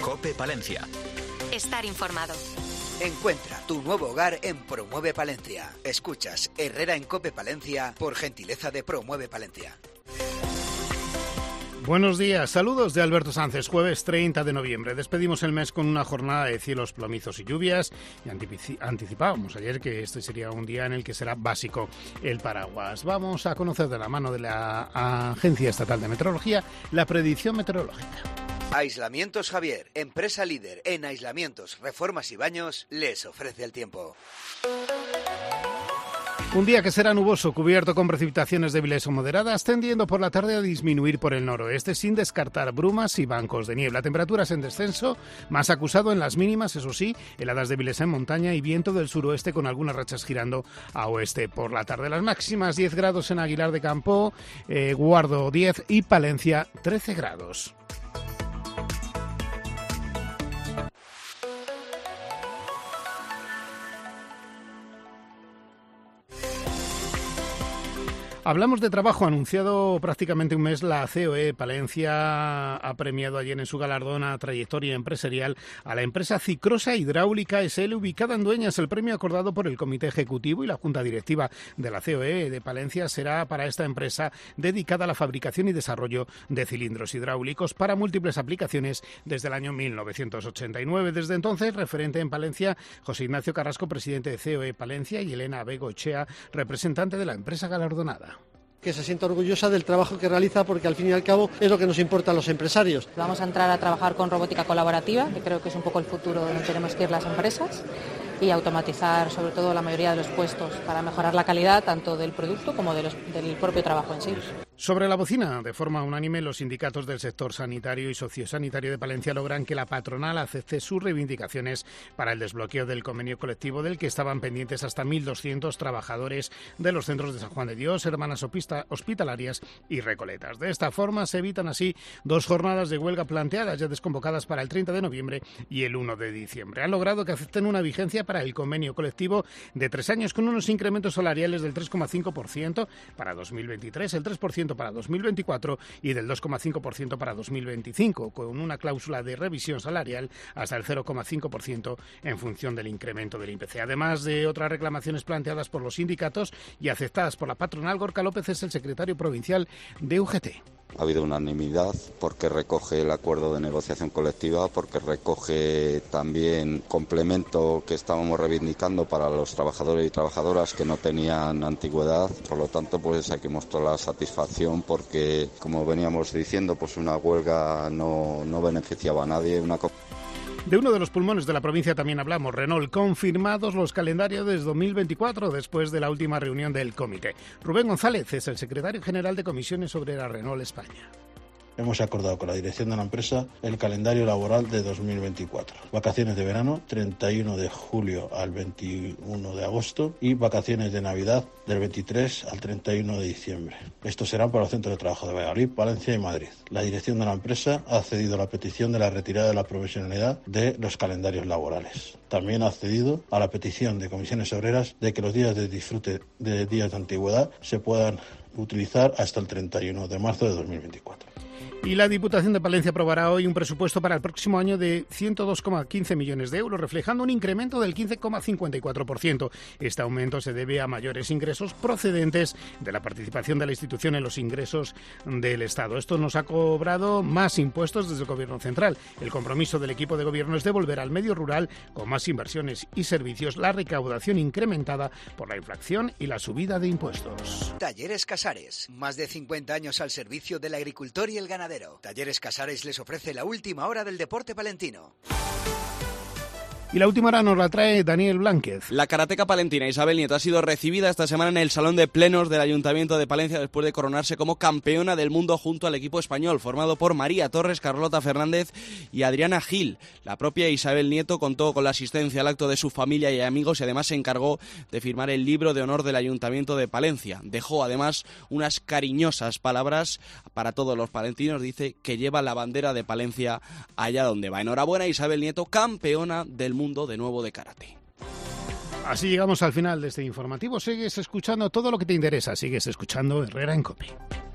COPE Palencia. Estar informado. Encuentra tu nuevo hogar en Promueve Palencia. Escuchas Herrera en COPE Palencia por gentileza de Promueve Palencia. Buenos días, saludos de Alberto Sánchez, jueves 30 de noviembre. Despedimos el mes con una jornada de cielos plomizos y lluvias y anticipábamos ayer que este sería un día en el que será básico el paraguas. Vamos a conocer de la mano de la Agencia Estatal de Meteorología la predicción meteorológica. Aislamientos Javier, empresa líder en aislamientos, reformas y baños, les ofrece el tiempo. Un día que será nuboso, cubierto con precipitaciones débiles o moderadas, tendiendo por la tarde a disminuir por el noroeste, sin descartar brumas y bancos de niebla. Temperaturas en descenso, más acusado en las mínimas, eso sí, heladas débiles en montaña y viento del suroeste con algunas rachas girando a oeste por la tarde. Las máximas 10 grados en Aguilar de Campo, Guardo 10 y Palencia 13 grados. Hablamos de trabajo. Anunciado prácticamente un mes, la COE Palencia ha premiado ayer en su galardón a trayectoria empresarial a la empresa Cicrosa Hidráulica SL, ubicada en Dueñas. El premio acordado por el Comité Ejecutivo y la Junta Directiva de la COE de Palencia será para esta empresa dedicada a la fabricación y desarrollo de cilindros hidráulicos para múltiples aplicaciones desde el año 1989. Desde entonces, referente en Palencia, José Ignacio Carrasco, presidente de COE Palencia, y Elena Begochea, representante de la empresa galardonada. Que se sienta orgullosa del trabajo que realiza, porque al fin y al cabo es lo que nos importa a los empresarios. Vamos a entrar a trabajar con robótica colaborativa, que creo que es un poco el futuro donde tenemos que ir las empresas, y automatizar sobre todo la mayoría de los puestos para mejorar la calidad tanto del producto como del propio trabajo en sí. Sobre la bocina, de forma unánime, los sindicatos del sector sanitario y sociosanitario de Palencia logran que la patronal acepte sus reivindicaciones para el desbloqueo del convenio colectivo del que estaban pendientes hasta 1.200 trabajadores de los centros de San Juan de Dios, Hermanas Hospitalarias y Recoletas. De esta forma se evitan así 2 jornadas de huelga planteadas, ya desconvocadas para el 30 de noviembre y el 1 de diciembre. Han logrado que acepten una vigencia para el convenio colectivo de 3 años con unos incrementos salariales del 3,5% para 2023, el 3% para 2024 y del 2,5% para 2025, con una cláusula de revisión salarial hasta el 0,5% en función del incremento del IPC. Además de otras reclamaciones planteadas por los sindicatos y aceptadas por la patronal, Gorka López es el secretario provincial de UGT. Ha habido unanimidad porque recoge el acuerdo de negociación colectiva, porque recoge también complemento que estábamos reivindicando para los trabajadores y trabajadoras que no tenían antigüedad. Por lo tanto, pues aquí mostró la satisfacción porque, como veníamos diciendo, pues una huelga no beneficiaba a nadie. De uno de los pulmones de la provincia también hablamos, Renault. Confirmados los calendarios de 2024 después de la última reunión del comité. Rubén González es el secretario general de Comisiones Obreras Renault España. Hemos acordado con la dirección de la empresa el calendario laboral de 2024. Vacaciones de verano, 31 de julio al 21 de agosto, y vacaciones de Navidad del 23 al 31 de diciembre. Estos serán para los centros de trabajo de Valladolid, Palencia y Madrid. La dirección de la empresa ha accedido a la petición de la retirada de la provisionalidad de los calendarios laborales. También ha accedido a la petición de Comisiones Obreras de que los días de disfrute de días de antigüedad se puedan utilizar hasta el 31 de marzo de 2024. Y la Diputación de Palencia aprobará hoy un presupuesto para el próximo año de 102,15 millones de euros, reflejando un incremento del 15,54%. Este aumento se debe a mayores ingresos procedentes de la participación de la institución en los ingresos del Estado. Esto nos ha cobrado más impuestos desde el Gobierno central. El compromiso del equipo de gobierno es devolver al medio rural, con más inversiones y servicios, la recaudación incrementada por la inflación y la subida de impuestos. Talleres Casares, más de 50 años al servicio del agricultor y el ganadero. Talleres Casares les ofrece la última hora del deporte palentino. Y la última hora nos la trae Daniel Blánquez. La karateca palentina Isabel Nieto ha sido recibida esta semana en el Salón de Plenos del Ayuntamiento de Palencia después de coronarse como campeona del mundo junto al equipo español, formado por María Torres, Carlota Fernández y Adriana Gil. La propia Isabel Nieto contó con la asistencia al acto de su familia y amigos y además se encargó de firmar el libro de honor del Ayuntamiento de Palencia. Dejó además unas cariñosas palabras para todos los palentinos. Dice que lleva la bandera de Palencia allá donde va. Enhorabuena Isabel Nieto, campeona del mundo de nuevo de karate. Así llegamos al final de este informativo. Sigues escuchando todo lo que te interesa. Sigues escuchando Herrera en COPE.